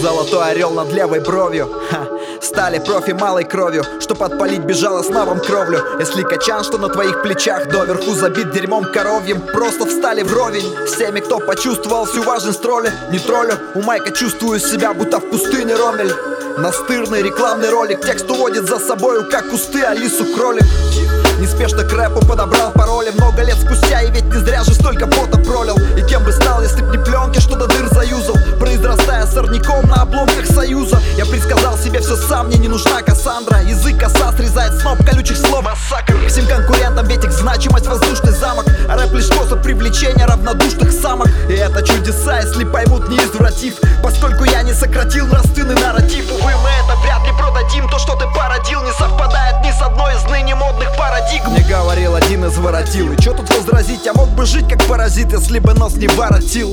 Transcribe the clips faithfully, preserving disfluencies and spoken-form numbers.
Золотой орел над левой бровью. Ха. Стали профи малой кровью, чтоб отпалить бежала с навом кровлю. Если качан, что на твоих плечах доверху забит дерьмом коровьим, просто встали вровень с теми, кто почувствовал всю важность роли. Не троллю, у Майка чувствую себя, будто в пустыне Ромель. Настырный рекламный ролик, текст уводит за собою, как кусты Алису кролик. Неспешно к рэпу подобрал пароли много лет спустя, и ведь не зря же столько пота пролил. И кем бы стал, если б не пленки, что до дыр заюзал, произрастая сорняком на обломках союза. Я предсказал себе все сам, мне не нужна Кассандра. Язык коса срезает сноп колючих слов. Массакр всем конкурентам, ведь их значимость воздушный замок, а рэп лишь способ привлечения равнодушных самок. И это чудеса, если поймут, не извратив, поскольку я не сократил нравственный нарратив. Увы, мы это вряд ли продадим. То, что ты породил, не совпадает ни с одной из ныне модных парадигм. Мне говорил один из воротил, и чё тут возразить? Я мог бы жить как паразит, если бы нос не воротил.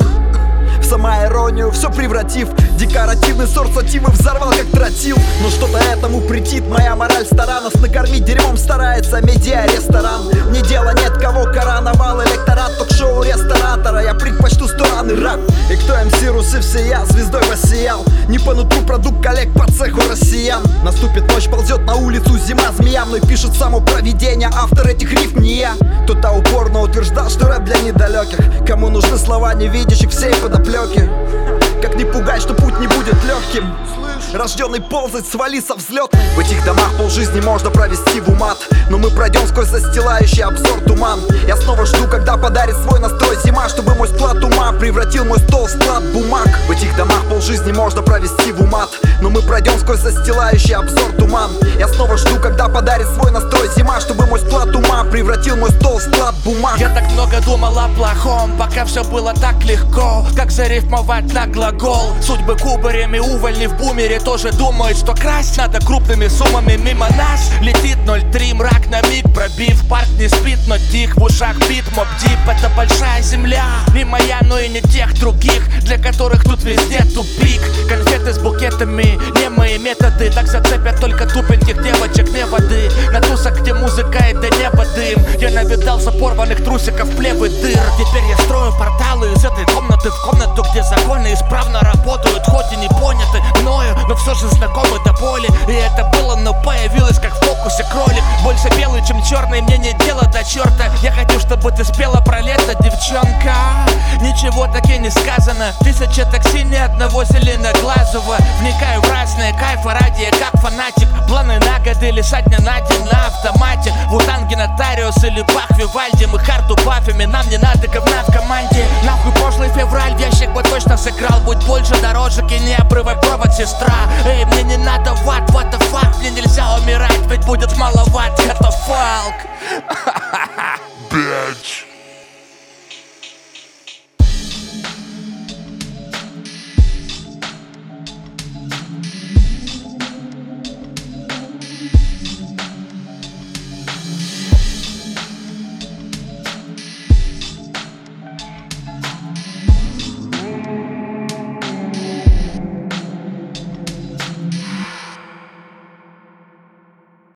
В самоиронию все превратив, декоративный сорт сативы взорвал как тротил. Но что-то этому претит, моя мораль стара, нас накормить дерьмом старается медиа-ресторан. Мне дела нет, кого короновал электорат, ток-шоу ресторатора. Я предпочту стороны рап. И кто эм си Русы всея звездой воссиял, не по нутру продукт коллег по цеху россиян. Наступит ночь, ползет на улицу зима змея, мной пишет само провидение, автор этих рифм не я. Кто-то упорно утверждал, что рэп для недалеких, кому нужны слова невидящих всей подоплеки. Как не пугать, что путь не будет легким, рожденный ползать, свали со взлетной. В этих домах полжизни можно провести в умат, но мы пройдем сквозь застилающий обзор туман. Я снова жду, когда подарит свой настрой зима, чтобы мой склад ума превратил мой стол в склад бумаг. В этих домах полжизни можно провести в умат, но мы пройдем сквозь застилающий обзор туман. Я снова жду, когда подарит свой настрой зима, чтобы мой склад ума превратил мой стол в склад бумаг. Я так много думал о плохом, пока все было так легко, как зарифмовать на глагол. Судьбы кубарями, увольни в бумере тоже думают, что красть надо крупными суммами. Мимо нас летит ноль три, мрак на миг пробив. Парк не спит, но тих, в ушах бит. Моб дип — это большая земля, не моя, но и не тех других, для которых тут везде тупик. Конфеты с букетами, не мои методы, так зацепят только тупеньких девочек, не воды. На тусах, где музыка и до неба дым, я навидался порванных трусиков, плевы дыр. Теперь я строю порталы из этой комнаты в комнату, где законы исправно работают, хоть и не поняты мною, но все же знакомы до боли. И это было, но появилось как в фокусе кролик. Больше белый, чем черный, мне не дело до черта. Я хочу, чтобы ты спела про лето, девчонка. Ничего таки не сказано, тысяча такси, ни одного зеленоглазого. Вникаю в разные кайфы ради, как фанатик. Планы на год или со дня на день на автомате. Вутанги, Нотариус или Бах, Вивальди. Мы харду бафами, нам не надо говна в команде. Нахуй прошлый февраль, в ящик бы точно сыграл. Будь больше дорожек и не обрывай провод, сестра. Эй, мне не надо ват, what the fuck. Мне нельзя умирать, ведь будет маловат, это фалк.